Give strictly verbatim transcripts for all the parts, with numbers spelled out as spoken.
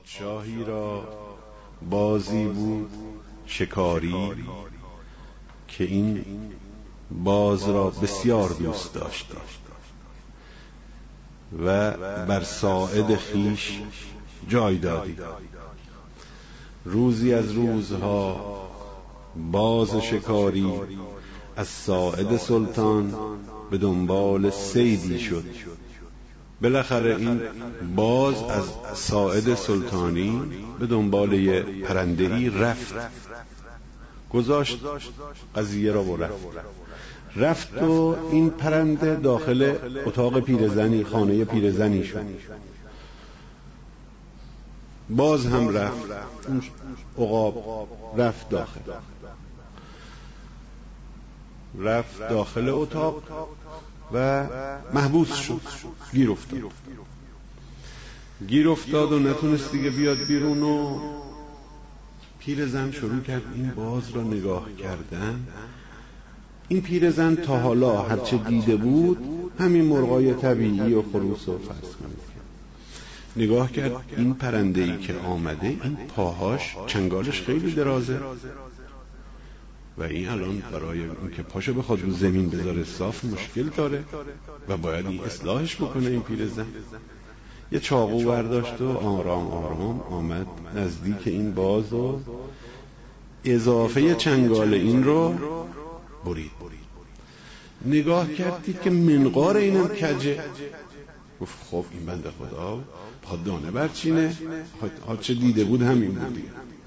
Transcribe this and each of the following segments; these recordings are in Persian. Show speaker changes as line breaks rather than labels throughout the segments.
پادشاهی را بازی بود شکاری که این باز را بسیار دوست داشت و بر ساعد خیش جای دادی. روزی از روزها باز شکاری از ساعد سلطان به دنبال صیدی شد. بالاخره این باز از ساعد سلطانی به دنبال یه پرنده‌ای رفت، گذاشت قضیه را و رفت رفت و این پرنده داخل اتاق پیرزنی، خانه پیرزنی شد. باز هم رفت، اون عقاب رفت داخل رفت داخل اتاق و محبوس شد، گیر افتاد گیر افتاد و نتونست دیگه بیاد بیرون. و پیرزن شروع کرد این باز را نگاه کردن. این پیرزن تا حالا هرچه دیده بود همین مرغای طبیعی و خروس و فرض کنید. نگاه کرد این پرنده‌ای که آمده این پاهاش چنگالش خیلی درازه و این الان برای اون که پاشو بخواد رو زمین بذاره صاف مشکل داره و باید این اصلاحش بکنه. این پیرزن یه چاقو برداشت و آرام آرام آمد نزدیک این باز و اضافه چنگال این رو برید. نگاه کردید که منقار اینم کجه. گفت خب این بنده خدا پا دانه برچینه، ها چه دیده بود همین بودی.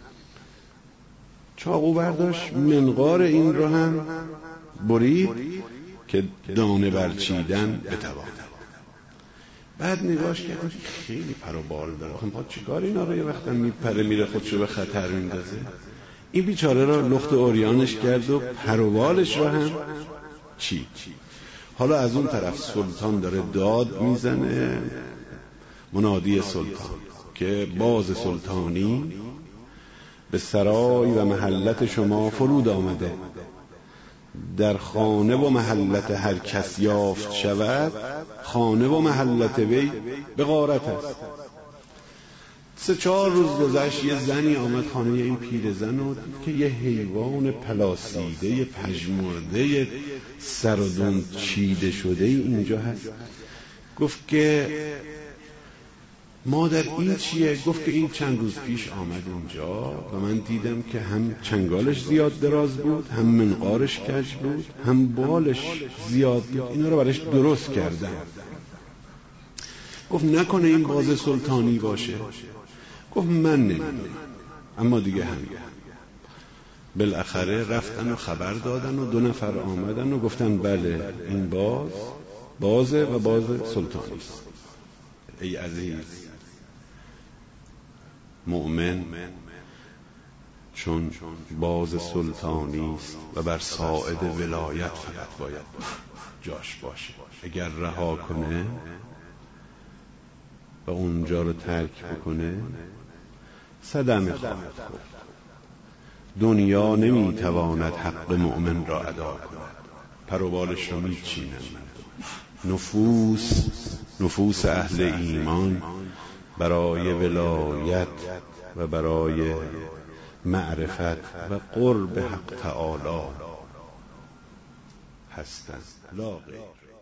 چاقو برداشت منقار این رو هم برید که دانه برچیدن بتواند. بعد نگاش کردم خیلی پر و بال داره، خب چیکار اینا رو یه وقتا میپره میره خودشو به خطر میندازه. این بیچاره را لخت اوریانش کرد و پر و بالش رو هم چی. حالا از اون طرف سلطان داره داد میزنه، منادی سلطان که باز سلطانی به سرای و محلت شما فرود آمده، در خانه و محلت هر کس یافت شود خانه و محلت وی به غارت است. سه چهار روز گذشت، یه زنی آمد خانه این پیرزن و که یه حیوان پلاسیده پژمرده سر و دون چیده شده اینجا هست. گفت که مادر این چیه؟ گفت که این چند روز پیش آمد اونجا و من دیدم که هم چنگالش زیاد دراز بود، هم منقارش کج بود، هم بالش زیاد بود، اینا رو برش درست کردم. گفت نکنه این باز سلطانی باشه؟ گفت من نمیدونم، اما دیگه هم بالاخره رفتن و خبر دادن و دو نفر آمدن و گفتن بله این باز بازه و باز سلطانی است. ای عزیز مؤمن چون باز سلطانی است و بر ساعد ولایت فقط باید جاش باشه، اگر رها کنه و اونجا رو ترک بکنه صدمه خواهد خورد. دنیا نمیتواند حق مؤمن را ادا کند، پر و بالش را میچینند. نفوس نفوس اهل ایمان برای ولایت و برای معرفت و قرب حق تعالی هستند، لا غیر.